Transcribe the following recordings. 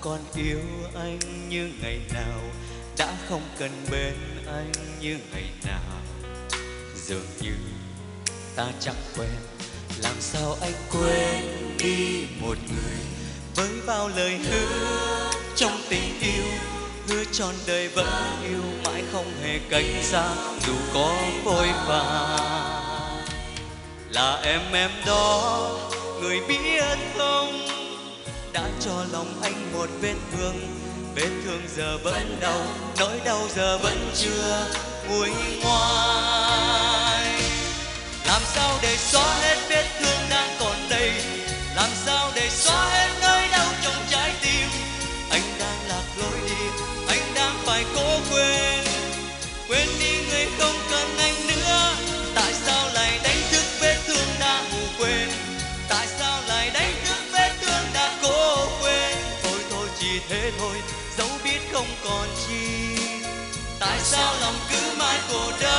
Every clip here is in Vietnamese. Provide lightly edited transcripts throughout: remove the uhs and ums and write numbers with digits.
còn yêu anh như ngày nào, đã không cần bên anh như ngày nào. Dường như ta chẳng quen, làm sao anh quên đi một người với bao lời hứa trong tình yêu, hứa trọn đời vẫn yêu mãi không hề cách xa dù có vội vã. Là em đó người biết không, đã cho lòng anh một vết thương giờ vẫn đau, nỗi đau giờ vẫn chưa nguôi ngoai. Làm sao để xóa hết vết thương đang còn đây, làm sao để xóa hết nỗi đau trong trái tim. Anh đang lạc lối đi, anh đang phải cố quên đi người không cần anh nữa. Tại sao lại đánh thức vết thương đã ngủ quên, tại sao lại đánh thức vết thương đã cố quên. Thôi thôi chỉ thế thôi, dẫu biết không còn chi, tại sao lòng cứ mãi khổ đau.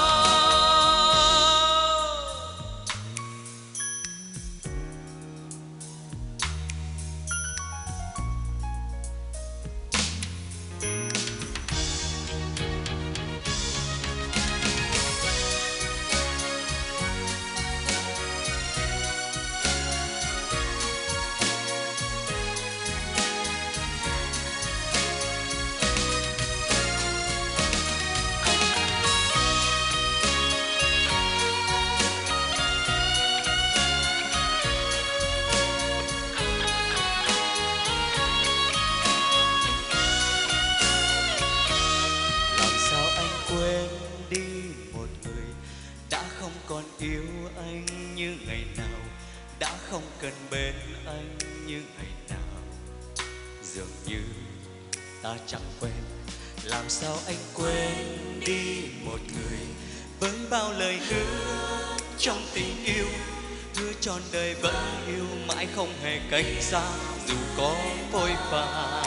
Còn yêu anh như ngày nào, đã không cần bên anh như ngày nào. Dường như ta chẳng quen, làm sao anh quên đi một người với bao lời hứa trong tình yêu, hứa trọn đời vẫn yêu mãi không hề cách xa dù có vội vã.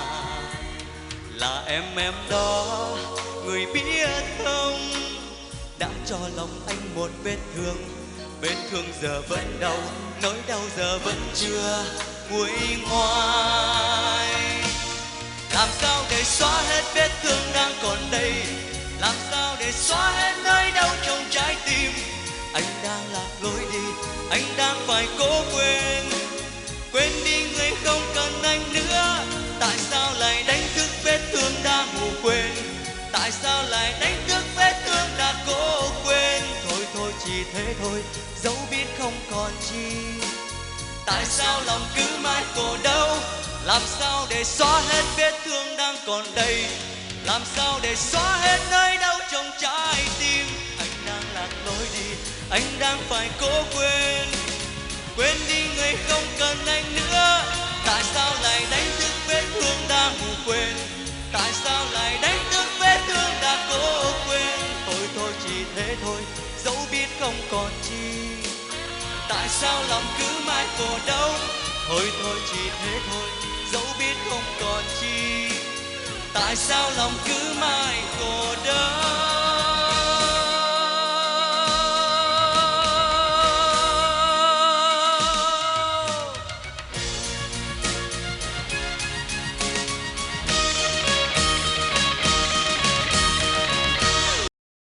Là em đó người biết không, đã cho lòng anh một vết thương giờ vẫn đau, nỗi đau giờ vẫn chưa nguôi ngoai. Làm sao để xóa hết vết thương đang còn đây, làm sao để xóa hết nỗi đau trong trái tim. Anh đang lạc lối đi, anh đang phải cố quên đi người không cần anh nữa. Tại sao lại đánh thức vết thương đã ngủ quên, tại sao lại đánh thức vết thương đã cố quên. Thôi thôi chỉ thế thôi, dẫu biết không còn chi, tại sao lòng cứ mãi khổ đau. Làm sao để xóa hết vết thương đang còn đây, làm sao để xóa hết nỗi đau trong trái tim. Anh đang lạc lối đi, anh đang phải cố quên đi người không cần anh nữa. Tại sao lại đánh thức vết thương đã ngủ quên, tại sao lại đánh thức vết thương đã cố quên. Thôi thôi chỉ thế thôi, dẫu biết không còn chi, tại sao lòng cứ mãi khổ đau. Thôi thôi chỉ thế thôi, dẫu biết không còn chi, tại sao lòng cứ mãi khổ đau.